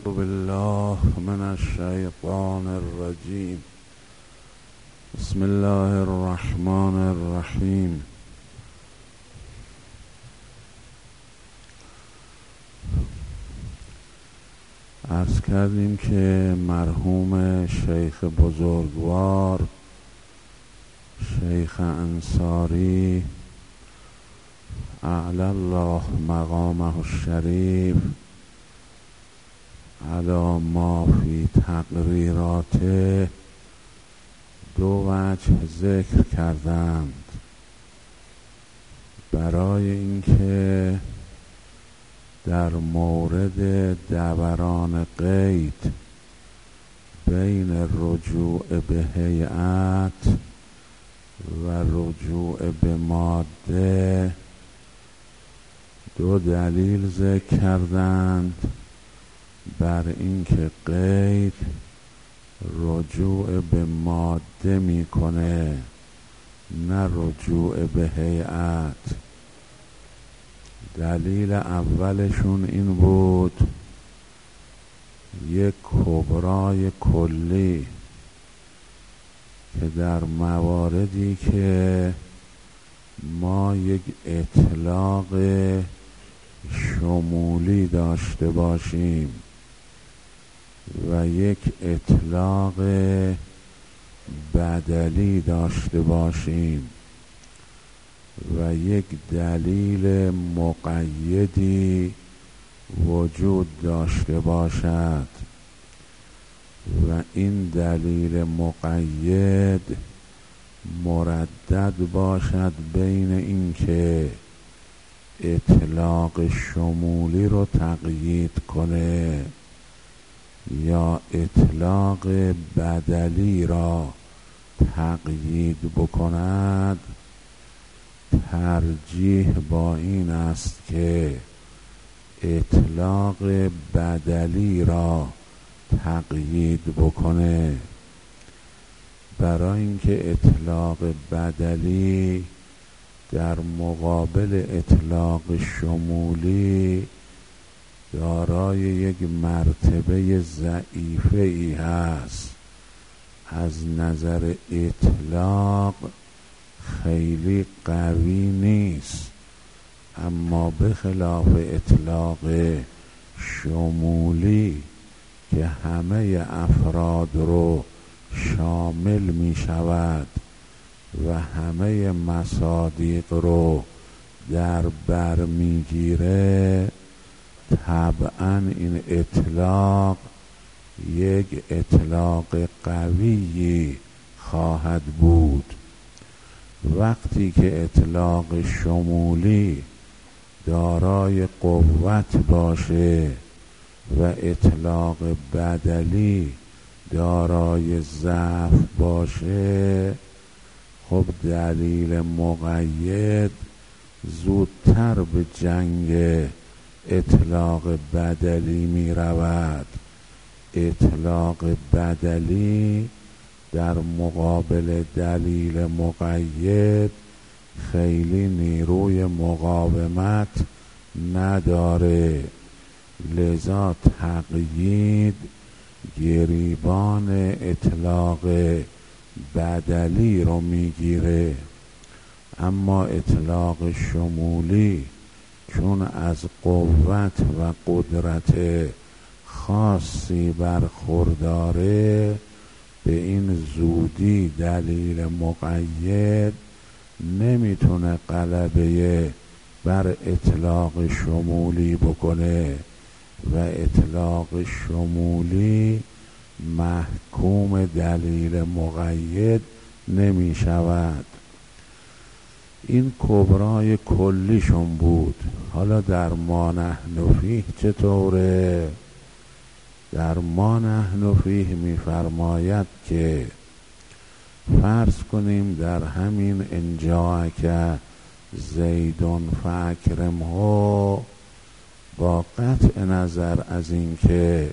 بالله من الشیطان الرجیم. بسم الله الرحمن الرحیم. عرض کردیم که مرحوم شیخ بزرگوار شیخ انصاری اعلی الله مقامه الشریف علی ما فی تقریراته دو وجه ذکر کردند برای اینکه در مورد دوران قید بین رجوع به هیئت و رجوع به ماده دو دلیل ذکر کردند بر اینکه قید رجوع به ماده میکنه نه رجوع به هیئت. دلیل اولشون این بود یک کبرای کلی که در مواردی که ما یک اطلاق شمولی داشته باشیم و یک اطلاق بدلی داشته باشیم و یک دلیل مقیدی وجود داشته باشد و این دلیل مقید مردد باشد بین اینکه اطلاق شمولی رو تقیید کنه یا اطلاق بدلی را تقیید بکند، ترجیح با این است که اطلاق بدلی را تقیید بکنه، برای اینکه اطلاق بدلی در مقابل اطلاق شمولی دارای یک مرتبه ضعیفه ای هست، از نظر اطلاق خیلی قوی نیست، اما به خلاف اطلاق شمولی که همه افراد رو شامل می شود و همه مصادیق رو در بر می گیره، طبعا این اطلاق یک اطلاق قوی خواهد بود. وقتی که اطلاق شمولی دارای قوت باشه و اطلاق بدلی دارای ضعف باشه، خب دلیل مقید زودتر به جنگ اطلاق بدلی می رود. اطلاق بدلی در مقابل دلیل مقید خیلی نیروی مقاومت نداره، لذا تقیید گریبان اطلاق بدلی رو میگیره. اما اطلاق شمولی چون از قوت و قدرت خاصی برخورداره، به این زودی دلیل مقید نمیتونه غلبه بر اطلاق شمولی بکنه و اطلاق شمولی محکوم دلیل مقید نمی شود. این کبرای کلیشون بود. حالا در ما نحن فیه چطوره؟ در ما نحن فیه می فرماید که فرض کنیم در همین انجاک زیدون فاکرمه، با قطع نظر از اینکه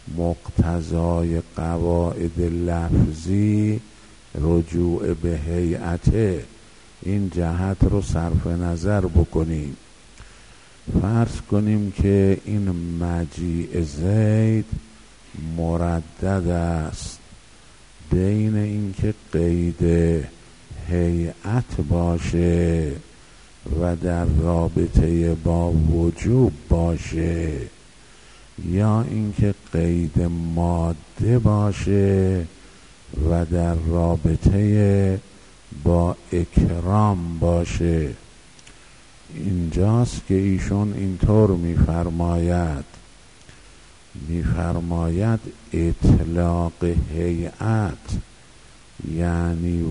مقتضای قواعد لفظی رجوع به هیئت، این جهت رو صرف نظر بکنیم. فرض کنیم که این مجیء زید مردد است بین اینکه قید هیئت باشه و در رابطه با وجوب باشه، یا اینکه قید ماده باشه و در رابطه با اکرام باشه. اینجاست که ایشون اینطور میفرماید اطلاق هیئت یعنی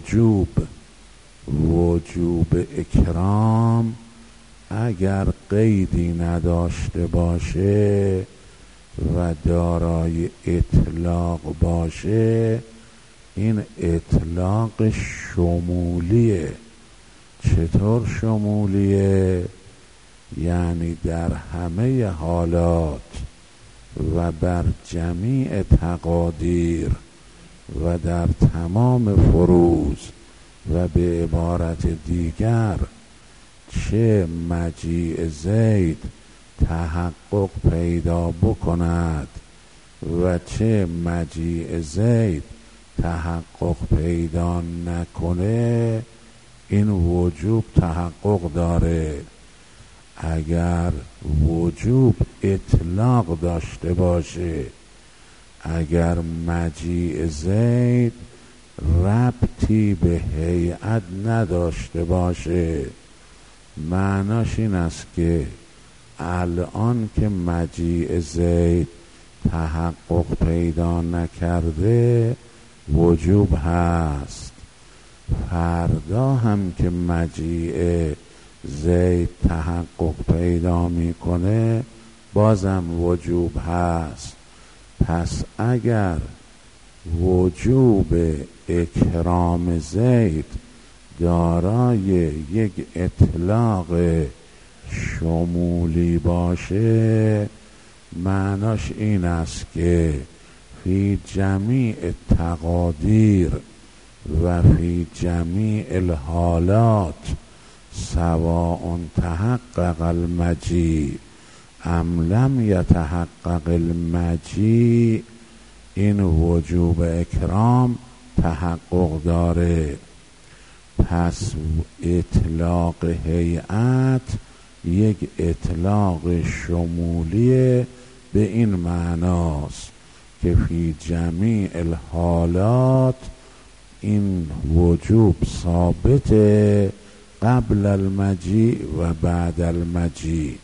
وجوب اکرام اگر قیدی نداشته باشه و دارای اطلاق باشه، این اطلاق شمولیه. چطور شمولیه؟ یعنی در همه حالات و بر جمیع تقادیر و در تمام فروض، و به عبارت دیگر چه مجیء زید تحقق پیدا بکند و چه مجیء زید تحقق پیدا نکنه، این وجوب تحقق داره. اگر وجوب اطلاق داشته باشه، اگر مجیء زید ربطی به هیئت نداشته باشه، معناش این است که الان که مجیء زید تحقق پیدا نکرده وجوب هست، فردا هم که مجیء زید تحقق پیدا میکنه بازم وجوب هست. پس اگر وجوب اکرام زید دارای یک اطلاق شمولی باشه، معناش این است که فی جمیع تقادیر و فی جمیع الحالات سواء تحقق المجیء ام لم یتحقق المجیء، این وجوب اکرام تحقق داره. پس اطلاق هیئت یک اطلاق شمولیه به این معناست که فی جمیع الحالات این وجوب ثابت قبل المجیء و بعد المجیء.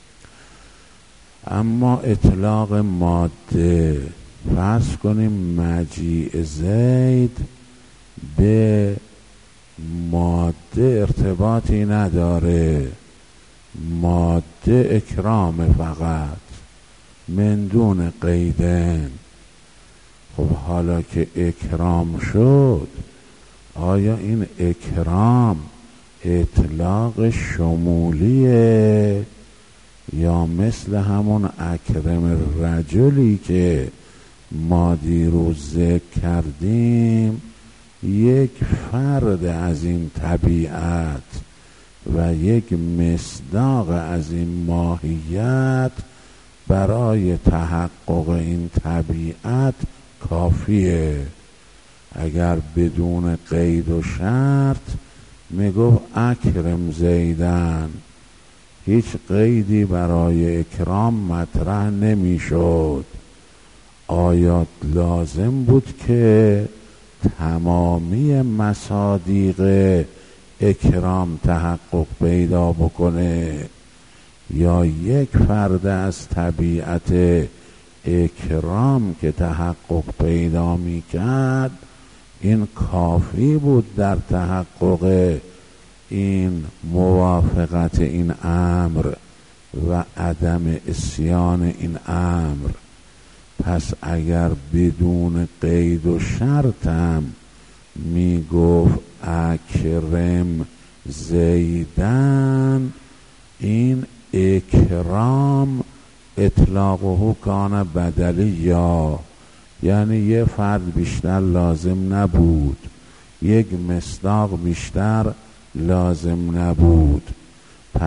اما اطلاق ماده، فرض کنیم مجیء زید به ماده ارتباطی نداره، ماده اکرام فقط من دون قیدن. خب حالا که اکرام شد، آیا این اکرام اطلاق شمولیه یا مثل همون اکرم رجلی که ما دیروز ذکر کردیم یک فرد از این طبیعت و یک مصداق از این ماهیت برای تحقق این طبیعت کافیه؟ اگر بدون قید و شرط میگفت اکرم زیدن، هیچ قیدی برای اکرام مطرح نمیشد. آیا لازم بود که تمامی مصادیق اکرام تحقق پیدا بکنه، یا یک فرد از طبیعت اکرام که تحقق پیدا میکرد این کافی بود در تحقق این موافقت این امر و عدم عصیان این امر؟ پس اگر بدون قید و شرطم میگفت اکرم زیدن، این اکرام اطلاقه کان بدلیا، یعنی یه فرد بیشتر لازم نبود، یک مصداق بیشتر لازم نبود. پس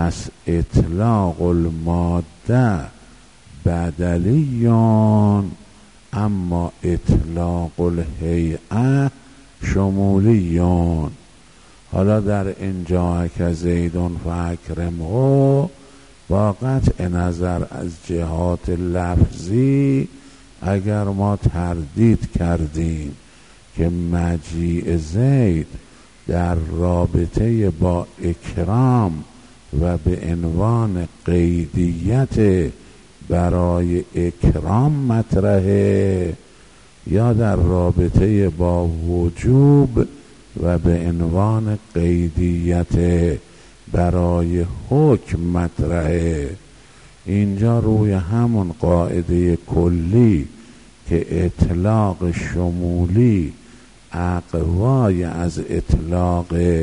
اطلاق الماده بدلیون اما اطلاق الهیئه شمولیون. حالا در اینجا که زیدون فاکرمه با قطع نظر از جهات لفظی اگر ما تردید کردیم که مجیء زید در رابطه با اکرام و به عنوان قیدیت برای اکرام مطرحه یا در رابطه با وجوب و به عنوان قیدیت برای حکم مطرحه، اینجا روی همون قاعده کلی که اطلاق شمولی اقوای از اطلاق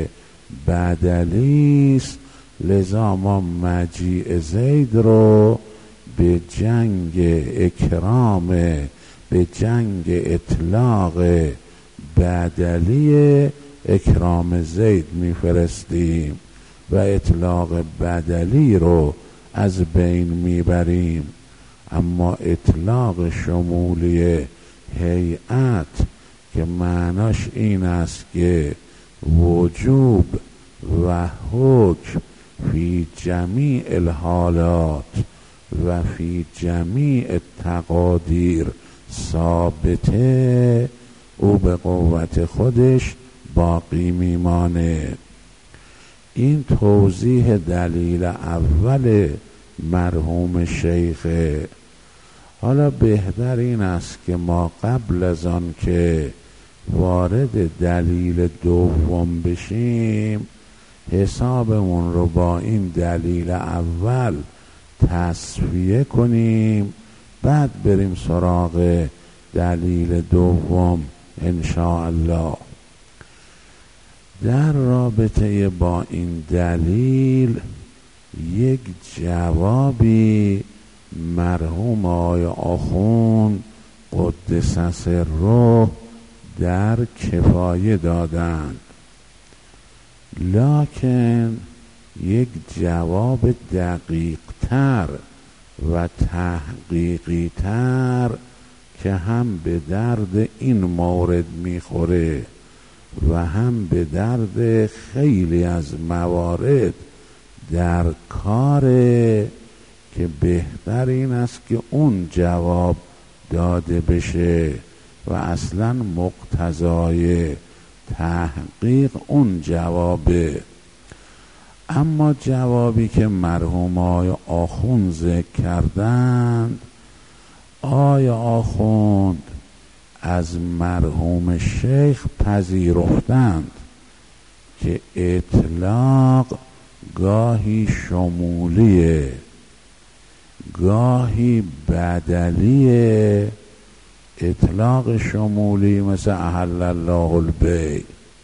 بدلی است، لذا ما مجیء زید رو به جنگ اکرام، به جنگ اطلاق بدلی اکرام زید میفرستیم و اطلاق بدلی رو از بین میبریم. اما اطلاق شمولی هیئت که معناش این است که وجوب و حکم فی جمیع الحالات و فی جمیع التقادیر ثابته، او به قوت خودش باقی میمانه. این توضیح دلیل اول مرحوم شیخه. حالا بهتر این است که ما قبل از آن که وارد دلیل دوم بشیم حسابمون رو با این دلیل اول تصفیه کنیم، بعد بریم سراغ دلیل دوم انشاءالله. در رابطه با این دلیل یک جوابی مرحوم آقای آخوند قدس سره در کفایه دادند، لکن یک جواب دقیق تر و تحقیقی تر که هم به درد این مورد میخوره و هم به درد خیلی از موارد در کاره، که بهتر این است که اون جواب داده بشه و اصلا مقتضای تحقیق اون جوابه. اما جوابی که مرحوم آقای آخوند ذکر کردند، آقای آخوند از مرحوم شیخ پذیرفتند که اطلاق گاهی شمولیه گاهی بدلیه. اطلاق شمولی مثل احل الله البیع،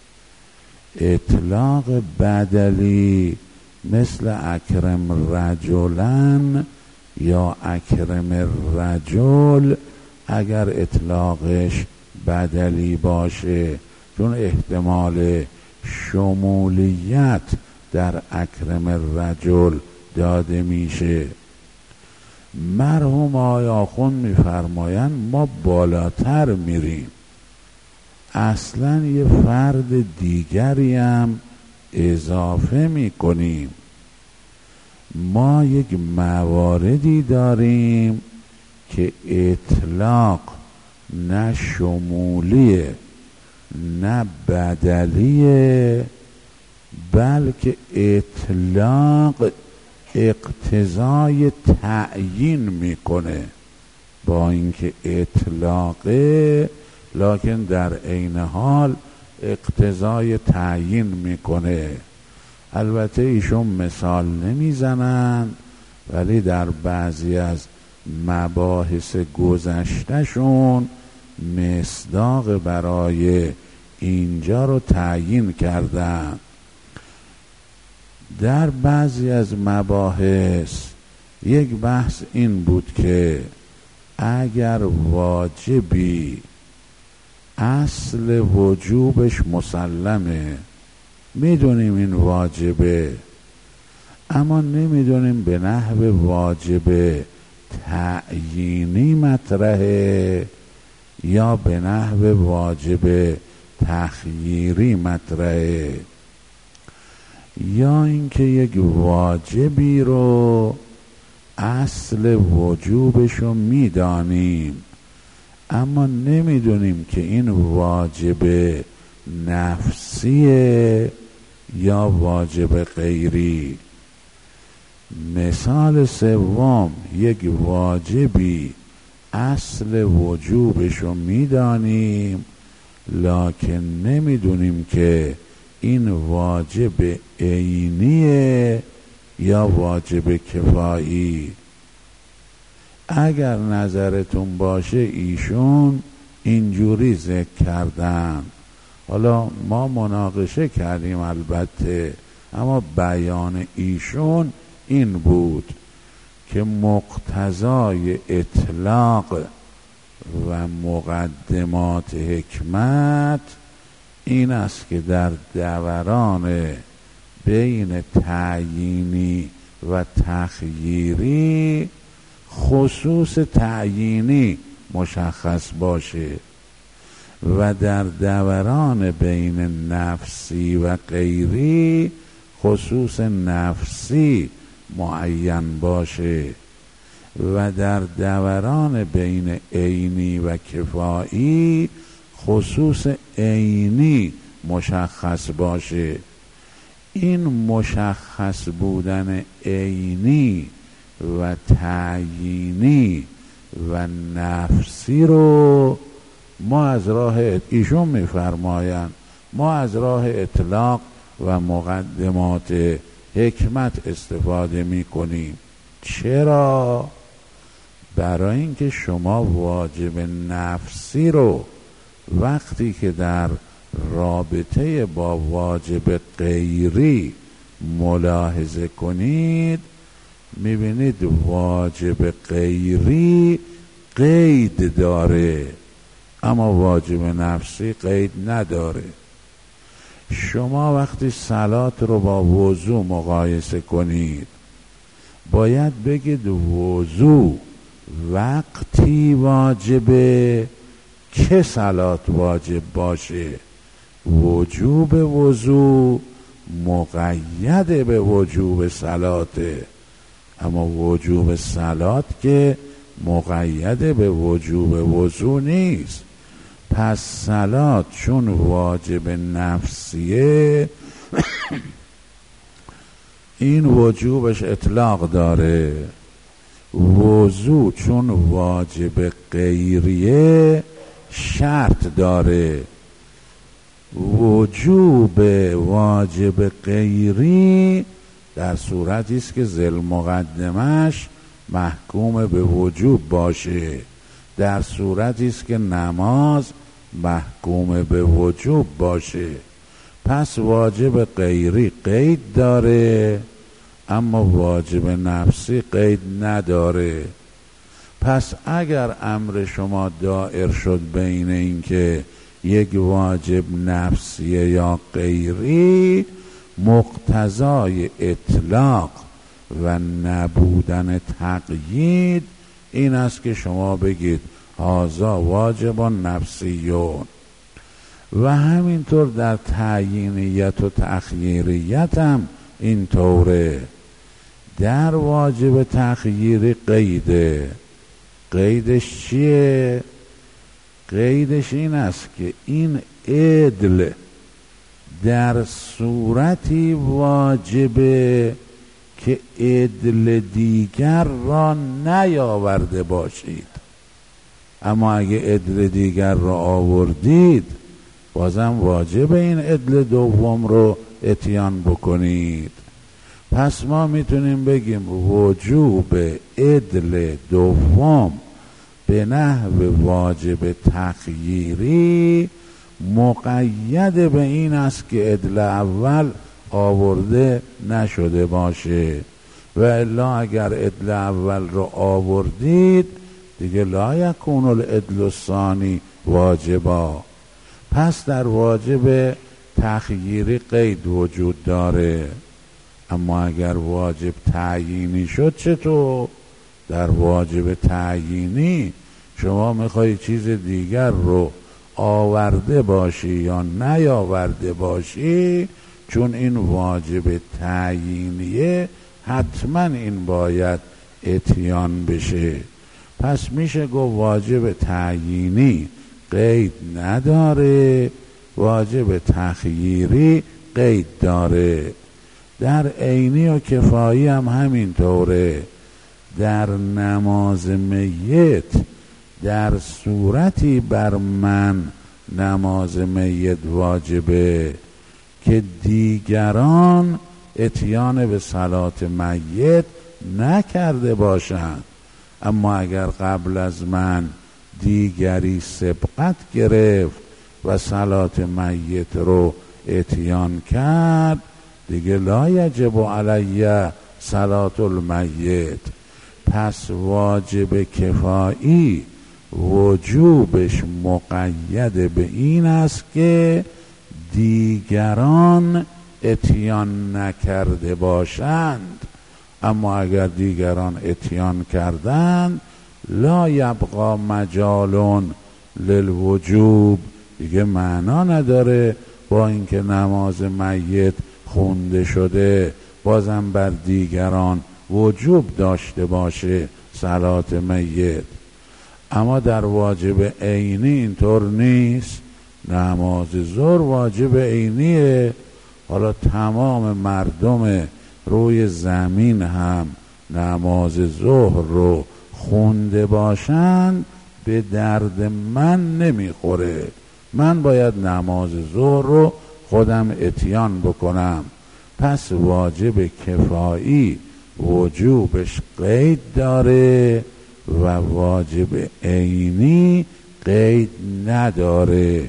اطلاق بدلی مثل اکرم رجلن یا اکرم رجل اگر اطلاقش بدلی باشه، چون احتمال شمولیت در اکرم رجل داده میشه. مرحوم آقای آخوند میفرمایند ما بالاتر میریم، اصلا یه فرد دیگری هم اضافه میکنیم. ما یک مواردی داریم که اطلاق نه شمولیه نه بدلیه، بلکه اطلاق اقتضای تعیین میکنه، با اینکه اطلاقه لکن در عین حال اقتضای تعیین میکنه. البته ایشون مثال نمیزنن، ولی در بعضی از مباحث گذشتهشون مصداق برای اینجا رو تعیین کردن. در بعضی از مباحث یک بحث این بود که اگر واجبی اصل وجوبش مسلمه، میدونیم این واجبه، اما نمیدونیم به نحو واجب تعیینی مطرحه یا به نحو واجب تخییری مطرحه، یا اینکه یک واجبی رو اصل وجوبشو میدانیم اما نمیدونیم که این واجب نفسیه یا واجب غیری. مثال سوم، یک واجبی اصل وجوبشو میدانیم لکن نمیدونیم که این واجب عینیه یا واجب کفایی. اگر نظرتون باشه ایشون اینجوری ذکر کردن، حالا ما مناقشه کردیم البته، اما بیان ایشون این بود که مقتضای اطلاق و مقدمات حکمت این است که در دوران بین تعیینی و تخییری خصوص تعیینی مشخص باشه و در دوران بین نفسی و غیری خصوص نفسی معین باشه و در دوران بین عینی و کفایی خصوص عینی مشخص باشه. این مشخص بودن عینی و تعیینی و نفسی رو ما از راه ایشون میفرمایند ما از راه اطلاق و مقدمات حکمت استفاده میکنیم. چرا؟ برای اینکه شما واجب نفسی رو وقتی که در رابطه با واجب غیری ملاحظه کنید میبینید واجب غیری قید داره اما واجب نفسی قید نداره. شما وقتی صلات رو با وضو مقایسه کنید باید بگید وضو وقتی واجبه که صلات واجب باشه. وجوب وضو مقید به وجوب صلاته اما وجوب صلات که مقید به وجوب وضو نیست. پس صلات چون واجب نفسیه این وجوبش اطلاق داره. وضو چون واجب غیریه شرط داره. وجوب واجب غیری در صورتی است که ذل مقدمش محکوم به وجوب باشه، در صورتی است که نماز محکوم به وجوب باشه. پس واجب غیری قید داره اما واجب نفسی قید نداره. پس اگر امر شما دائر شد بین این که یک واجب نفسیه یا غیری، مقتضای اطلاق و نبودن تقیید این است که شما بگید هذا واجب نفسیون. و همینطور در تعیینیت و تخییریت هم اینطوره. در واجب تخییری قیده. قیدش چیه؟ قیدش این است که این عدل در صورتی واجبه که عدل دیگر را نیاورده باشید. اما اگه عدل دیگر را آوردید بازم واجب این عدل دوم رو اتیان بکنید. پس ما میتونیم بگیم وجوب عدل دوم به نحو واجب تخییری مقید به این است که عدل اول آورده نشده باشه و الا اگر عدل اول رو آوردید دیگه لا یکون العدل الثانی واجبا. پس در واجب تخییری قید وجود داره اما اگر واجب تعیینی شد چطور؟ در واجب تعیینی شما میخوای چیز دیگر رو آورده باشی یا نیاورده باشی، چون این واجب تعیینیه حتما این باید اتیان بشه. پس میشه گفت واجب تعیینی قید نداره، واجب تخییری قید داره. در عینی و کفایی هم همینطوره. در نماز میت در صورتی بر من نماز میت واجبه که دیگران اتیان به صلات میت نکرده باشند، اما اگر قبل از من دیگری سبقت گرفت و صلات میت رو اتیان کرد، دیگه لا یجب علی صلات المیت. پس واجب کفایی وجوبش مقید به این است که دیگران اتیان نکرده باشند، اما اگر دیگران اتیان کردند لا یبقا مجال للوجوب، دیگه معنا نداره با اینکه نماز میت خونده شده بازم بر دیگران وجوب داشته باشه صلات میت. اما در واجب عینی اینطور نیست. نماز ظهر واجب عینیه، حالا تمام مردم روی زمین هم نماز ظهر رو خونده باشند به درد من نمیخوره، من باید نماز ظهر رو خودم اتیان بکنم. پس واجب کفایی وجوبش قید داره و واجب عینی قید نداره.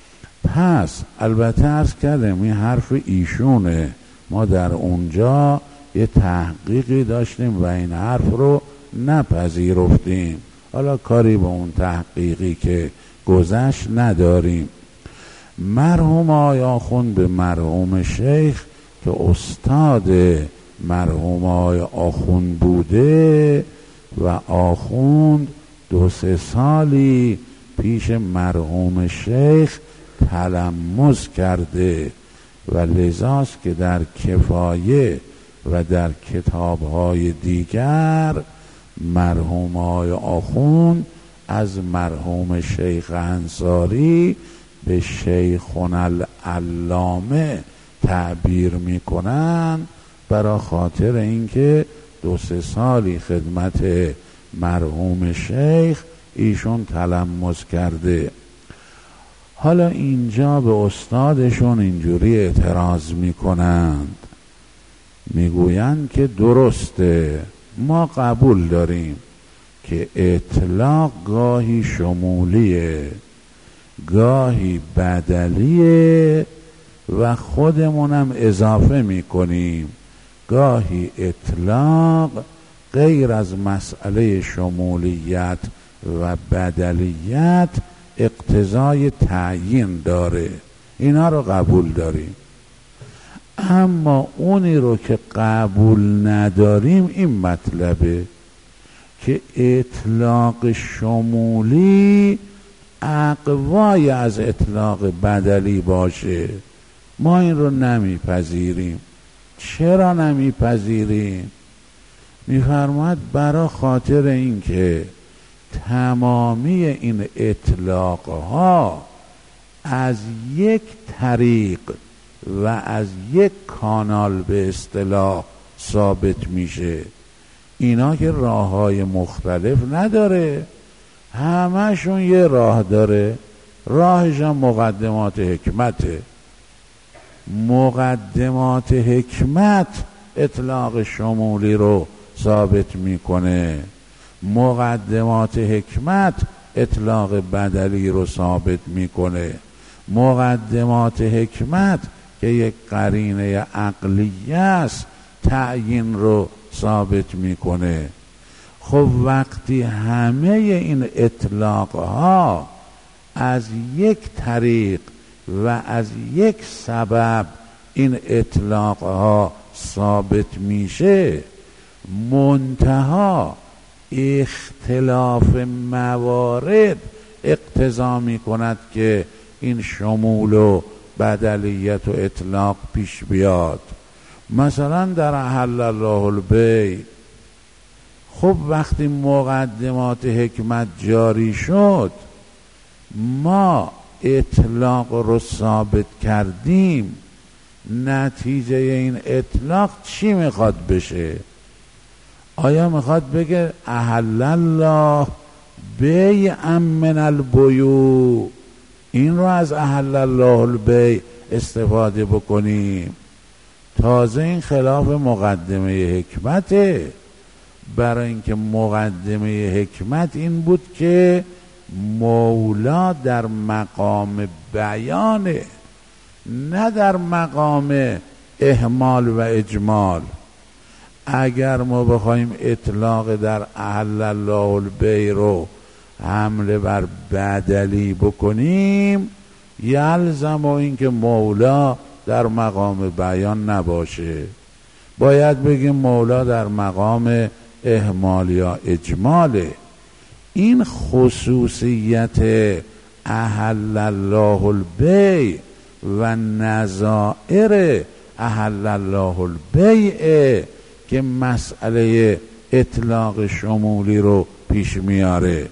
پس البته عرض کردم این حرف ایشونه، ما در اونجا یه تحقیقی داشتیم و این حرف رو نپذیرفتیم، حالا کاری به اون تحقیقی که گذشت نداریم. مرحوم آقای آخوند به مرحوم شیخ که استاد مرحوم آقای آخوند بوده و آخوند 2-3 سالی پیش مرحوم شیخ تلمذ کرده و لذاست که در کفایه و در کتابهای دیگر مرحوم آقای آخوند از مرحوم شیخ انصاری به شیخنا العلامه تعبیر میکنن، برای خاطر اینکه 2-3 سالی خدمت مرحوم شیخ ایشون تلمذ کرده. حالا اینجا به استادشون اینجوری اعتراض میکنند، میگویند که درسته، ما قبول داریم که اطلاق گاهی شمولیه گاهی بدلیه و خودمونم اضافه میکنیم، گاهی اطلاق غیر از مسئله شمولیت و بدلیت اقتضای تعیین داره، اینا رو قبول داریم. اما اونی رو که قبول نداریم این مطلبه که اطلاق شمولی اقوای از اطلاق بدلی باشه، ما این رو نمیپذیریم. چرا نمیپذیریم؟ میفرماید برای خاطر اینکه تمامی این اطلاقها از یک طریق و از یک کانال به اصطلاح ثابت میشه، اینا که راههای مختلف نداره، همشون یه راه داره، راهش هم مقدمات حکمته. مقدمات حکمت اطلاق شمولی رو ثابت میکنه، مقدمات حکمت اطلاق بدلی رو ثابت میکنه، مقدمات حکمت که یک قرینه عقلیه است تعیین رو ثابت میکنه. خب وقتی همه این اطلاقها از یک طریق و از یک سبب این اطلاقها ثابت میشه، منتها اختلاف موارد اقتضا میکند که این شمول و بدلیت و اطلاق پیش بیاد. مثلا در احل الله البیع، خب وقتی مقدمات حکمت جاری شد، ما اطلاق رو ثابت کردیم، نتیجه این اطلاق چی میخواد بشه؟ آیا میخواد بگه احل الله بیع من البیوع، این رو از احل الله البیع استفاده بکنیم؟ تازه این خلاف مقدمه حکمته، برای اینکه مقدمه حکمت این بود که مولا در مقام بیانه، نه در مقام اهمال و اجمال. اگر ما بخوایم اطلاق در احل الله البیع رو حمله بر بدلی بکنیم، یلزم این که مولا در مقام بیان نباشه، باید بگیم مولا در مقام اهمال یا اجماله. این خصوصیت احل الله البیع و نظائر احل الله البیع که مسئله اطلاق شمولی رو پیش میاره.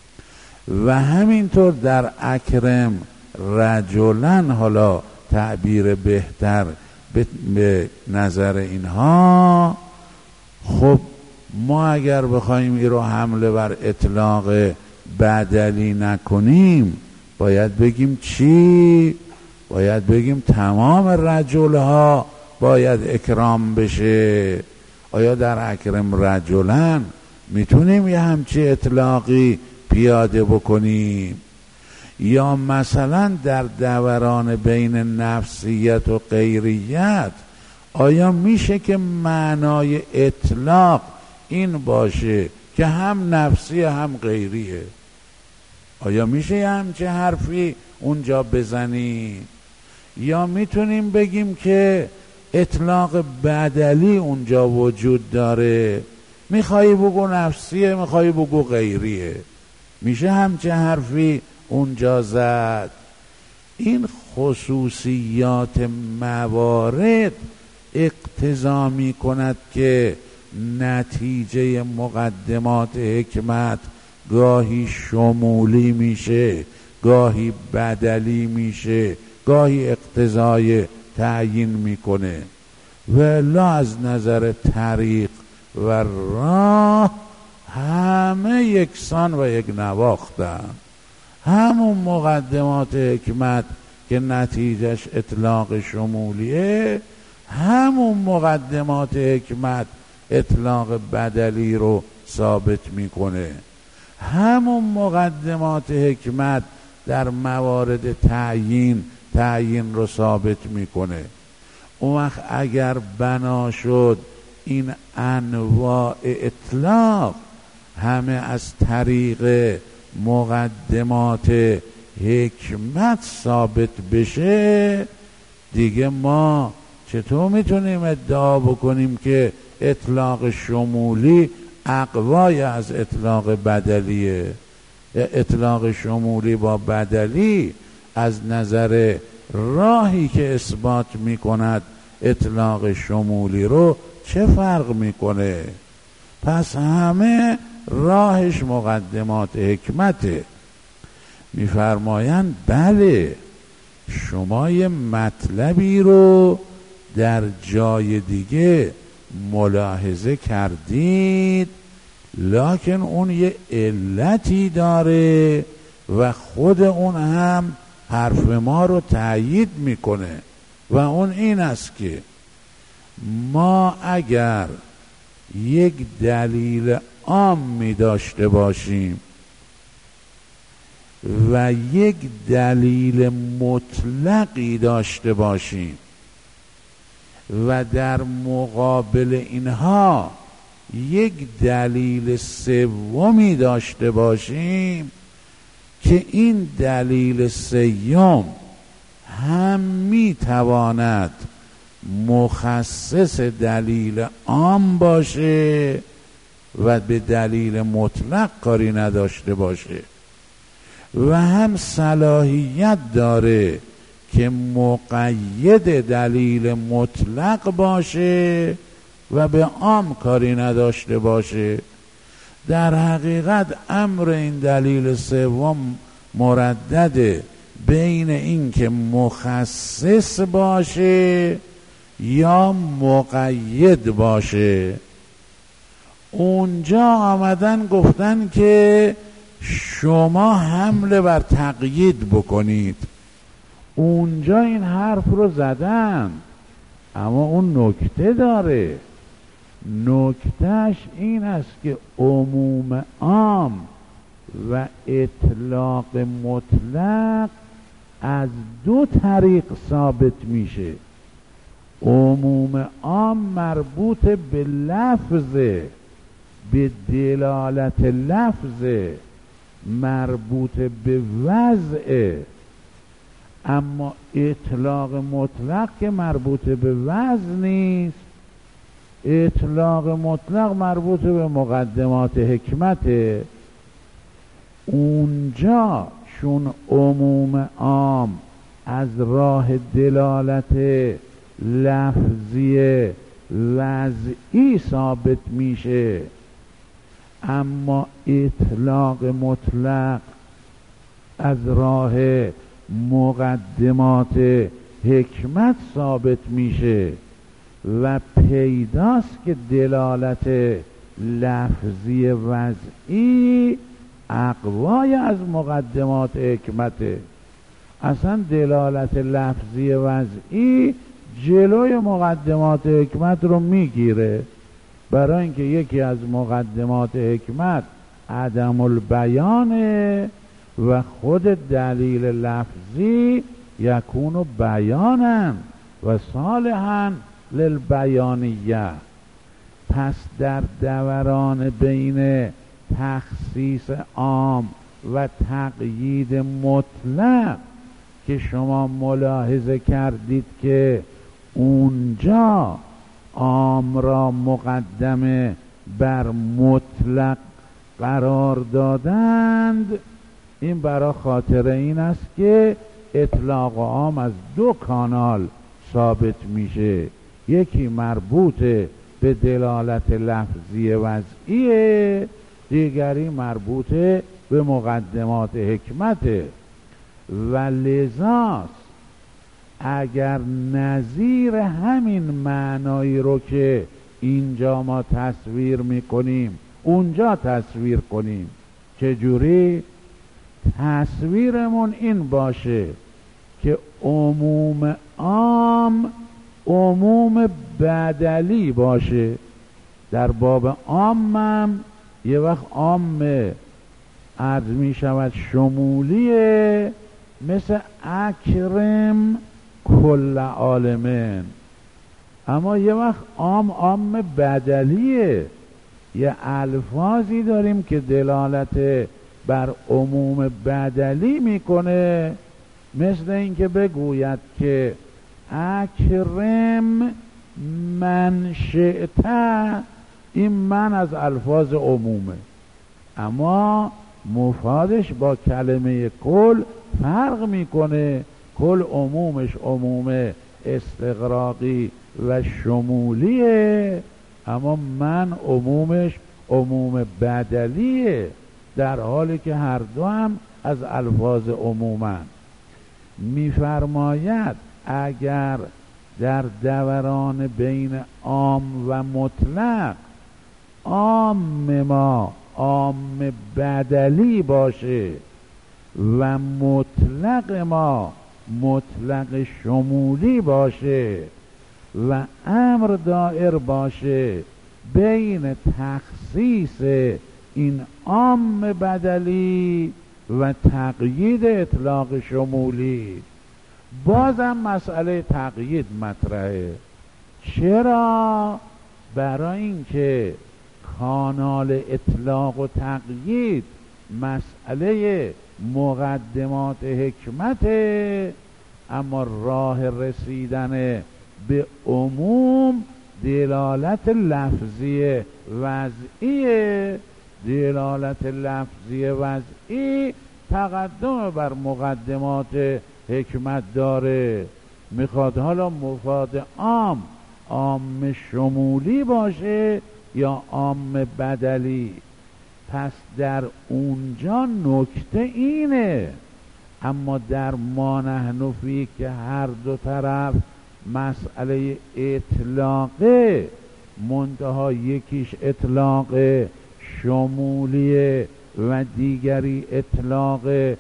و همینطور در اکرم رجلن، حالا تعبیر بهتر به نظر اینها، خب ما اگر بخوایم این رو حمله بر اطلاق بدلی نکنیم، باید بگیم چی؟ باید بگیم تمام رجلها باید اکرام بشه. آیا در اکرم رجلن میتونیم یه همچی اطلاقی پیاده بکنیم؟ یا مثلا در دوران بین نفسیت و غیریت، آیا میشه که معنای اطلاق این باشه که هم نفسی هم غیریه؟ آیا میشه همچه حرفی اونجا بزنی؟ یا میتونیم بگیم که اطلاق بدلی اونجا وجود داره، میخوایی بگو نفسیه میخوایی بگو غیریه؟ میشه همچه حرفی اونجا زد؟ این خصوصیات موارد اقتضا می کند که نتیجه مقدمات حکمت گاهی شمولی میشه، گاهی بدلی میشه، گاهی اقتضای تعیین میکنه. ولا از نظر طریق و راه همه یکسان و یک نواختن. همون مقدمات حکمت که نتیجهش اطلاق شمولیه، همون مقدمات حکمت اطلاق بدلی رو ثابت میکنه. همون مقدمات حکمت در موارد تعیین رو ثابت میکنه. اون وقت اگر بنا شد این انواع اطلاق همه از طریق مقدمات حکمت ثابت بشه، دیگه ما چطور میتونیم ادعا بکنیم که اطلاق شمولی اقوای از اطلاق بدلیه؟ اطلاق شمولی با بدلی از نظر راهی که اثبات میکند اطلاق شمولی رو چه فرق میکنه؟ پس همه راهش مقدمات حکمته. میفرمایند بله، شما یه مطلبی رو در جای دیگه ملاحظه کردید، لکن اون یه علتی داره و خود اون هم حرف ما رو تأیید میکنه و اون این است که ما اگر یک دلیل عامی داشته باشیم و یک دلیل مطلقی داشته باشیم و در مقابل اینها یک دلیل سومی داشته باشیم که این دلیل سوم هم میتواند مخصص دلیل عام باشه و به دلیل مطلق کاری نداشته باشه و هم صلاحیت داره که مقید دلیل مطلق باشه و به عام کاری نداشته باشه. در حقیقت امر این دلیل سوم مردده بین این که مخصص باشه یا مقید باشه. اونجا آمدن گفتن که شما حمله بر تقیید بکنید، اونجا این حرف رو زدن، اما اون نکته داره. نکتهش این است که عموم عام و اطلاق مطلق از دو طریق ثابت میشه. عموم عام مربوط به لفظه، به دلالت لفظه، مربوط به وضعه، اما اطلاق مطلق که مربوط به وضع نیست. اطلاق مطلق مربوط به مقدمات حکمته. اونجا چون عموم عام از راه دلالت لفظی وضعی ثابت میشه، اما اطلاق مطلق از راه مقدمات حکمت ثابت میشه و پیداست که دلالت لفظی وضعی اقوای از مقدمات حکمته. اصلا دلالت لفظی وضعی جلوی مقدمات حکمت رو میگیره، برای اینکه یکی از مقدمات حکمت عدم البیانه و خود دلیل لفظی یکون بیانا و صالحا للبیانیه. پس در دوران بین تخصیص عام و تقیید مطلق که شما ملاحظه کردید که اونجا عام را مقدمه بر مطلق قرار دادند، این برای خاطر این است که اطلاق عام از دو کانال ثابت میشه، یکی مربوط به دلالت لفظی وضعیه، دیگری مربوط به مقدمات حکمته. و لذاست اگر نظیر همین معنایی رو که اینجا ما تصویر میکنیم اونجا تصویر کنیم، چجوری؟ تصویرمون این باشه که عموم عام عموم بدلی باشه. در باب عامم یه وقت عام عرض می شود شمولیه، مثل اکرم کل عالمین، اما یه وقت عام بدلیه. یه الفاظی داریم که دلالت بر عموم بدلی میکنه، مثل اینکه بگوید که اکرم من شئت، این من از الفاظ عمومه، اما مفادش با کلمه کل فرق میکنه. کل عمومش عموم استغراقی و شمولیه، اما من عمومش عموم بدلیه، در حالی که هر دو هم از الفاظ عمومن. میفرماید اگر در دوران بین عام و مطلق عام ما عام بدلی باشه و مطلق ما مطلق شمولی باشه و امر دائر باشه بین تخصیص این عام بدلی و تقیید اطلاق شمولی، بازم مسئله تقیید مطرحه. چرا؟ برای اینکه کانال اطلاق و تقیید مسئله مقدمات حکمته، اما راه رسیدن به عموم دلالت لفظی وضعیه. دلالت لفظی وضعی تقدم بر مقدمات حکمت داره. میخواد حالا مفاد عام عام شمولی باشه یا عام بدلی. پس در اونجا نکته اینه. اما در ما نحن فیه که هر دو طرف مسئله اطلاقه، منتها یکیش اطلاق شمولیه و دیگری اطلاق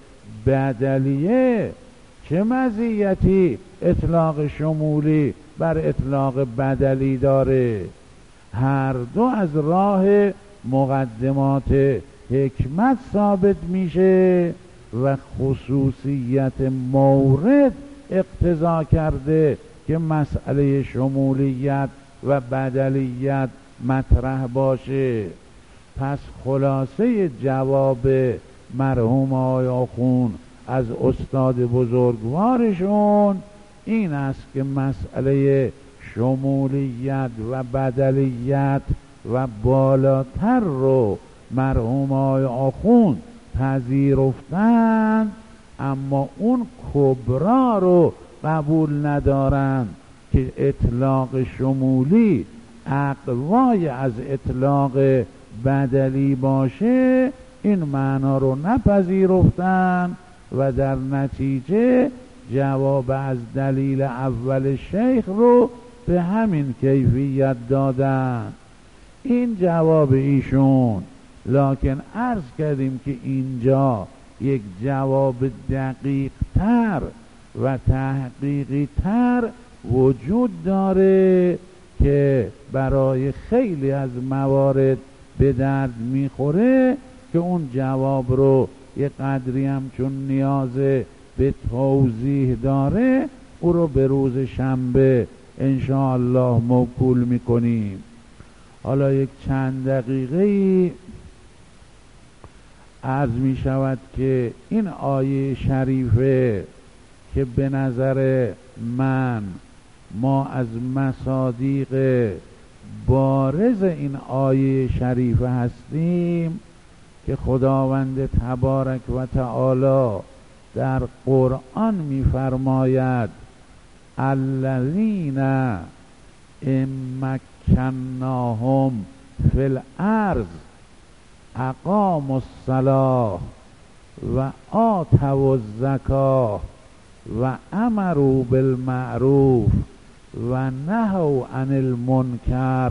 بدلیه، چه مزیتی اطلاق شمولی بر اطلاق بدلی داره؟ هر دو از راه مقدمات حکمت ثابت میشه و خصوصیت مورد اقتضا کرده که مسئله شمولیت و بدلیت مطرح باشه. پس خلاصه جواب مرحوم آقای آخون از استاد بزرگوارشون این است که مسئله شمولیت و بدلیت و بالاتر رو مرحوم آقای آخون پذیرفتند، اما اون کبرا رو قبول ندارند که اطلاق شمولی اقوای از اطلاق بدلی باشه. این معنا رو نپذیرفتند و در نتیجه جواب از دلیل اول شیخ رو به همین کیفیت دادن. این جواب ایشون. لکن عرض کردیم که اینجا یک جواب دقیق تر و تحقیقی تر وجود داره که برای خیلی از موارد به درد میخوره، که اون جواب رو یه قدری هم چون نیاز به توضیح داره او رو به روز شنبه انشاءالله موکول میکنیم. حالا یک چند دقیقه عرض می شود که این آیه شریفه که به نظر من ما از مصادیق بارز این آیه شریفه هستیم که خداوند تبارک و تعالی در قرآن می فرماید الذین ان مکناهم فی الارض اقاموا الصلاة و آتوا الزکاة و امروا بالمعروف و نهوا عن المنکر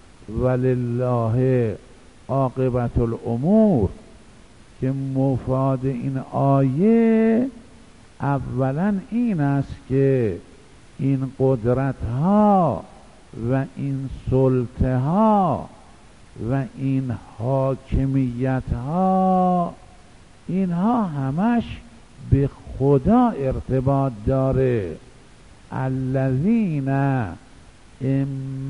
ولله عاقبت الامور. که مفاد این آیه اولا این است که این قدرت ها و این سلطه ها و این حاکمیت ها اینها همش به خدا ارتباط داره. الذین ان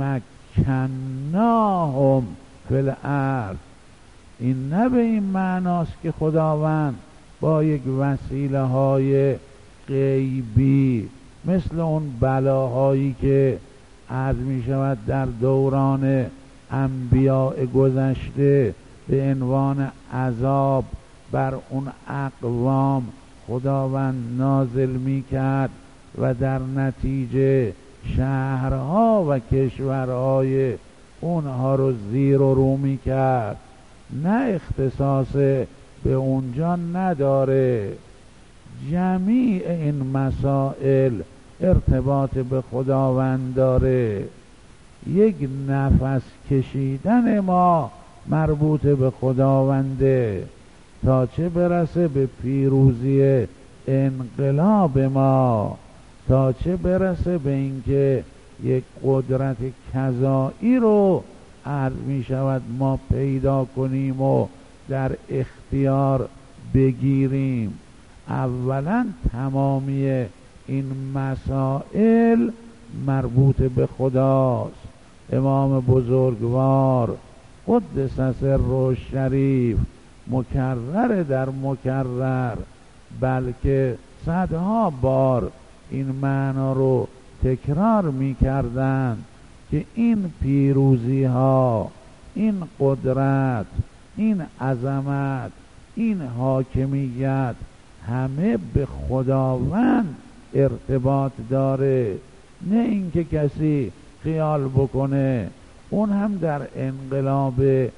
مکناهم فی الارض، این نه به این معناست که خداوند با یک وسیله های غیبی مثل اون بلاهایی که عرض می شود در دوران انبیاء گذشته به عنوان عذاب بر اون اقوام خداوند نازل می کرد و در نتیجه شهرها و کشورهای اونها رو زیر و رو می کرد. نه، اختصاص به اونجا نداره. جمیع این مسائل ارتباط به خداوند داره. یک نفس کشیدن ما مربوط به خداونده، تا چه برسه به پیروزی انقلاب ما، تا چه برسه به اینکه یک قدرت کذایی رو عرض می شود ما پیدا کنیم و در اختیار بگیریم. اولا تمامی این مسائل مربوط به خداست. امام بزرگوار قدس سره شریف مکرر در مکرر، بلکه صدها بار این معنا رو تکرار می‌کردند که این پیروزی ها، این قدرت، این عظمت، این حاکمیت همه به خداوند ارتباط داره، نه اینکه کسی خیال بکنه. اون هم در انقلاب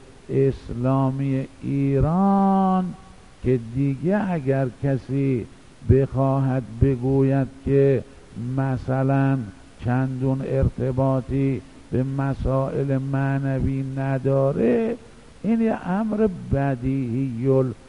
اسلامی ایران که دیگه اگر کسی بخواهد بگوید که مثلا چندون ارتباطی به مسائل معنوی نداره، این یه امر بدیهی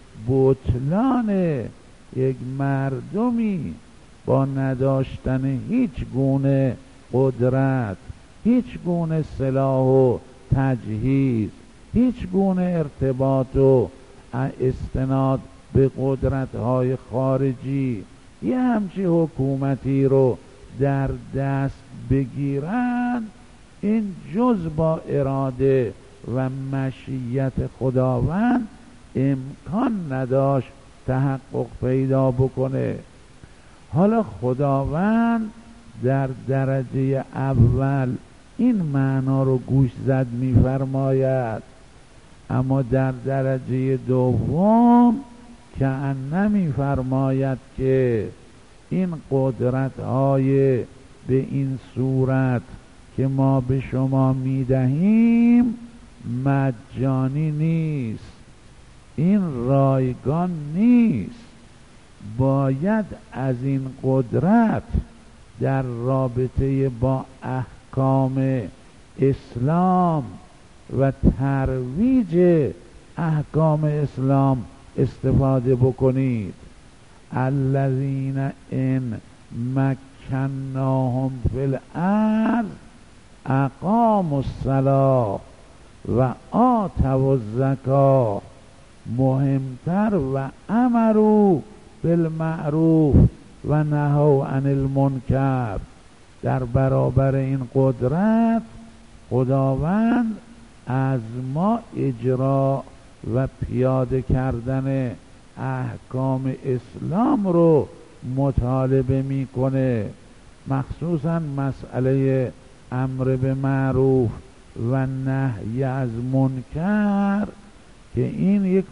البطلانه. یک مردمی با نداشتن هیچ گونه قدرت، هیچ گونه سلاح و تجهیز، هیچ گونه ارتباط و استناد به قدرت‌های خارجی، یه همچی حکومتی رو در دست بگیرن، این جز با اراده و مشیت خداوند امکان نداشت تحقق پیدا بکنه. حالا خداوند در درجه اول این معنا رو گوش زد می‌فرماید، اما در درجه دوم کأن می‌فرماید که این قدرت‌های به این صورت که ما به شما می‌دهیم مجانی نیست، این رایگان نیست. باید از این قدرت در رابطه با احکام اسلام و ترویج احکام اسلام استفاده بکنید. الذین ان مکناهم فی الارض اقاموا الصلاة و آتوا الزکاة، مهمتر و امروا بالمعروف و نهوا عن المنکر. در برابر این قدرت خداوند از ما اجرا و پیاده کردن احکام اسلام رو مطالبه میکنه، مخصوصا مسئله امر به معروف و نهی از منکر، که این یک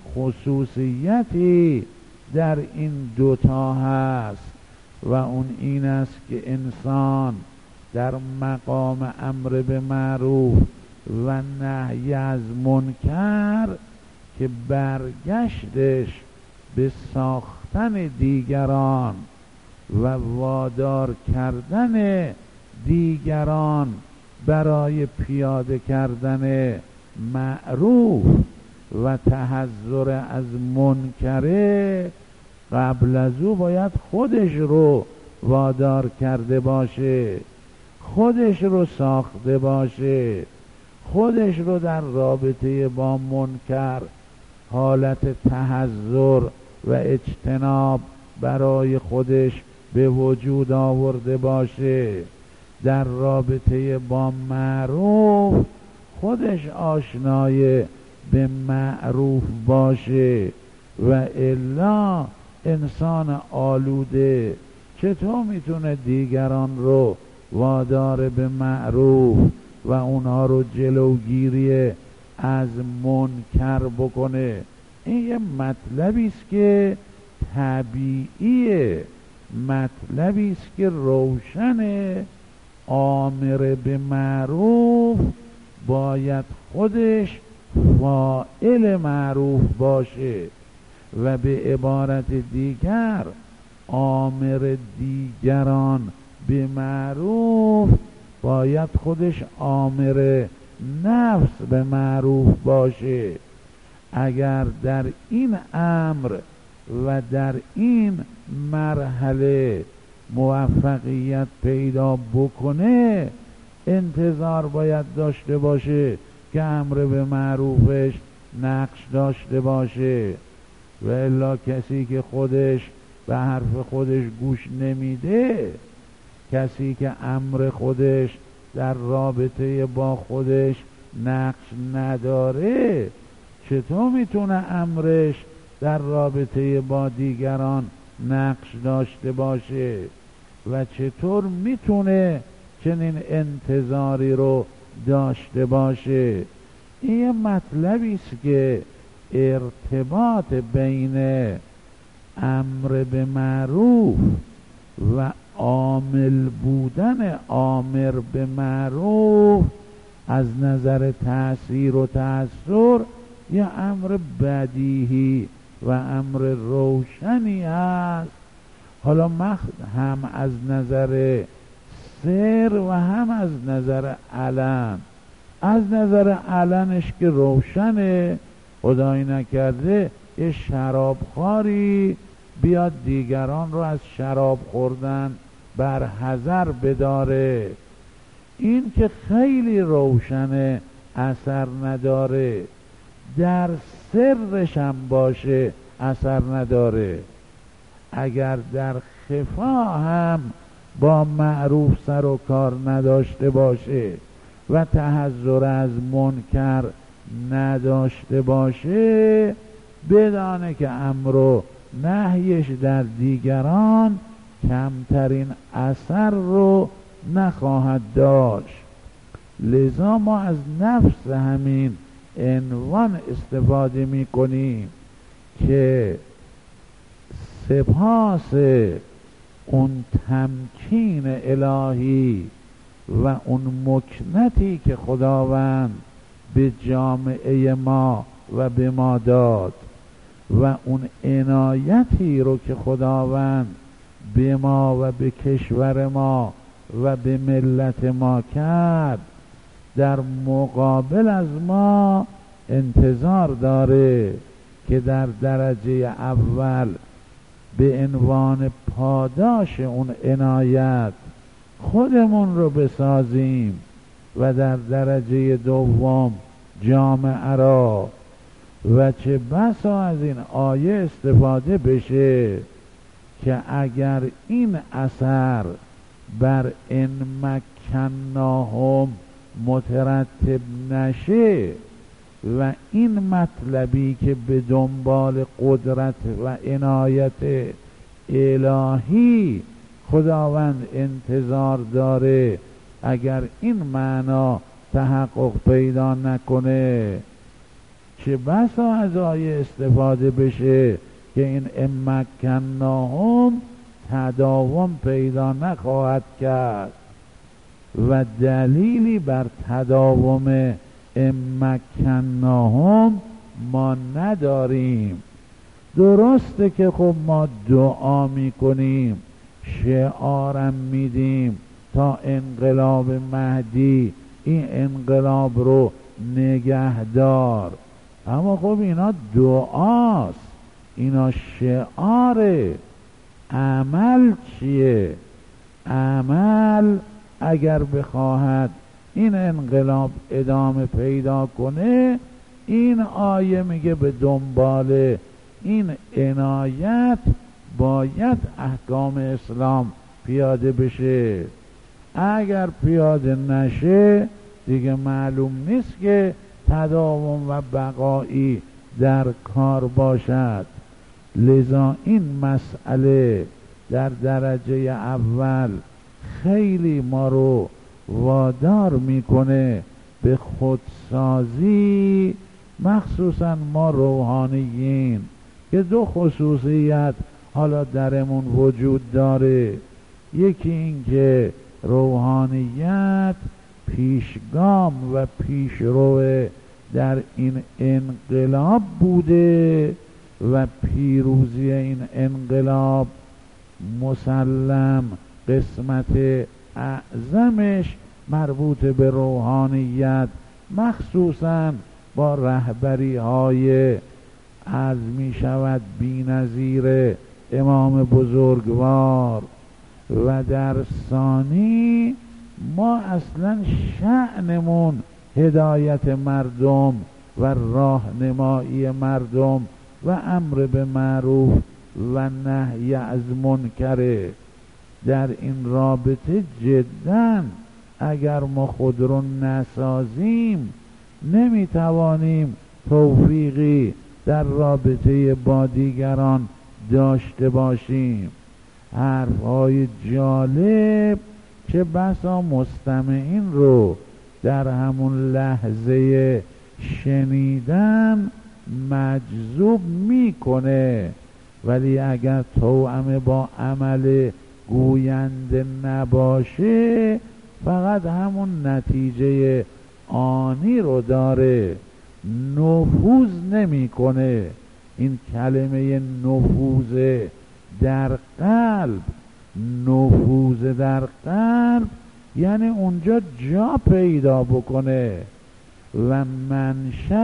خصوصیتی در این دوتا هست و اون این است که انسان در مقام امر به معروف و نهی از منکر که برگشتش به ساختن دیگران و وادار کردن دیگران برای پیاده کردن معروف و تحذر از منکره، قبل از او باید خودش رو وادار کرده باشه، خودش رو ساخته باشه، خودش رو در رابطه با منکر حالت تحذر و اجتناب برای خودش به وجود آورده باشه، در رابطه با معروف خودش آشنای به معروف باشه، و الا انسان آلوده چطور میتونه دیگران رو وادار به معروف و اونها رو جلوگیری از منکر بکنه؟ این یه مطلبی است که طبیعیه، مطلبی است که روشنه. آمر به معروف باید خودش فاعل معروف باشه و به عبارت دیگر آمر دیگران به معروف باید خودش آمر نفس به معروف باشه. اگر در این امر و در این مرحله موفقیت پیدا بکنه، انتظار باید داشته باشه که امر به معروفش نقش داشته باشه، و الا کسی که خودش به حرف خودش گوش نمیده، کسی که امر خودش در رابطه با خودش نقش نداره، چطور میتونه امرش در رابطه با دیگران نقش داشته باشه و چطور میتونه چنین انتظاری رو داشته باشه. این یه مطلبی است که ارتباط بین امر به معروف و عامل بودن امر به معروف از نظر تأثیر و تأثر یه امر بدیهی و امر روشنی است. حالا هم از نظر سر و هم از نظر علن. از نظر علنش که روشنه، خدایی نکرده یه شرابخواری بیاد دیگران رو از شراب خوردن بر حذر بداره، این که خیلی روشنه، اثر نداره. در سرش هم باشه اثر نداره. اگر در خفا هم با معروف سر و کار نداشته باشه و تحذر از منکر نداشته باشه، بدانه که امر و نهیش در دیگران کمترین اثر رو نخواهد داشت. لذا ما از نفس همین عنوان استفاده می کنیم که سپاس اون تمکین الهی و اون مکنتی که خداوند به جامعه ما و به ما داد و اون عنایتی رو که خداوند به ما و به کشور ما و به ملت ما کرد، در مقابل از ما انتظار داره که در درجه اول به عنوان پاداش اون عنایت خودمون رو بسازیم و در درجه دوم جامعه را. و چه بسا از این آیه استفاده بشه که اگر این اثر بر ان مکناهم مترتب نشه و این مطلبی که به دنبال قدرت و عنایت الهی خداوند انتظار داره، اگر این معنا تحقق پیدا نکنه، چه بسا از آیه استفاده بشه که این امکناهم تداوم پیدا نخواهد کرد و دلیلی بر تداوم امکناهم ما نداریم. درسته که خب ما دعا میکنیم، شعارم میدیم تا انقلاب مهدی این انقلاب رو نگهدار، اما خب اینا دعاست، اینا شعاره. عمل چیه؟ عمل اگر بخواهد این انقلاب ادامه پیدا کنه، این آیه میگه به دنبال این عنایت باید احکام اسلام پیاده بشه. اگر پیاده نشه دیگه معلوم نیست که تداوم و بقایی در کار باشد. لذا این مسئله در درجه اول خیلی ما رو وادار میکنه به خودسازی، مخصوصا ما روحانیین که دو خصوصیت حالا درمون وجود داره. یکی این که روحانیت پیشگام و پیشرو در این انقلاب بوده و پیروزی این انقلاب مسلم قسمت اعظمش مربوط به روحانیت، مخصوصا با رهبری های از می شود بی نظیر امام بزرگوار. و در ثانی ما اصلا شأنمون هدایت مردم و راهنمایی مردم و امر به معروف و نهی از منکره. در این رابطه جدا اگر ما خود رو نسازیم نمیتوانیم توفیقی در رابطه با دیگران داشته باشیم. حرفهای جالب چه بسا مستمعین رو در همون لحظه شنیدن مجذوب میکنه، ولی اگر توأم با عمل گوینده نباشه فقط همون نتیجه آنی رو داره، نفوذ نمیکنه. این کلمه نفوذ در قلب، نفوذ در قلب یعنی اونجا جا پیدا بکنه و منشأ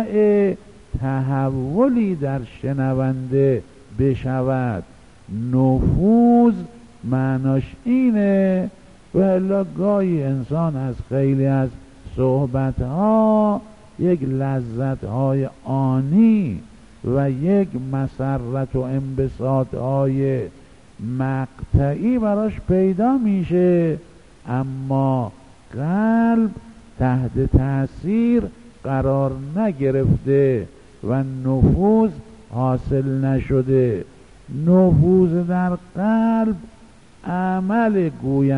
تحولی در شنونده بشود. نفوذ معناش اینه. و الا گاهی انسان از خیلی از صحبتها یک لذتهای آنی و یک مسرت و انبساطهای مقطعی براش پیدا میشه، اما قلب تحت تأثیر قرار نگرفته و نفوذ حاصل نشده. نفوذ در قلب عمل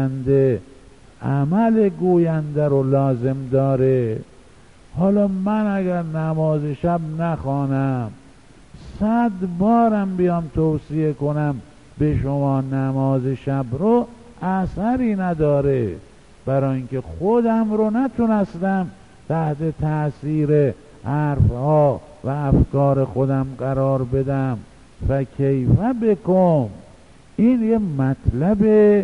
گوینده رو لازم داره. حالا من اگر نماز شب نخوانم، 100 بارم بیام توصیه کنم به شما نماز شب رو، اثری نداره، برای اینکه خودم رو نتونستم تحت تأثیر حرفها و افکار خودم قرار بدم. فکیف بکم. این یه مطلب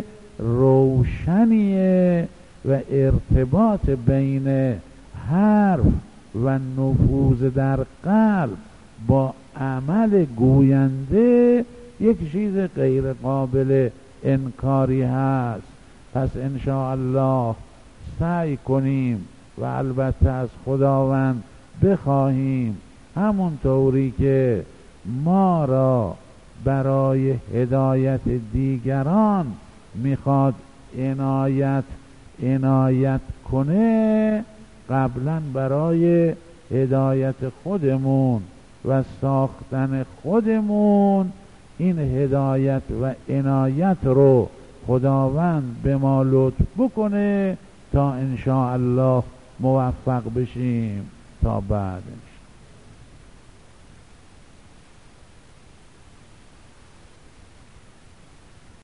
روشنیه و ارتباط بین حرف و نفوذ در قلب با عمل گوینده یک چیز غیر قابل انکاری هست. پس انشاءالله سعی کنیم و البته از خداوند بخواهیم همون طوری که ما را برای هدایت دیگران میخواد عنایت کنه، قبلا برای هدایت خودمون و ساختن خودمون این هدایت و عنایت رو خداوند به ما لطف بکنه تا انشاءالله موفق بشیم. تا بعد.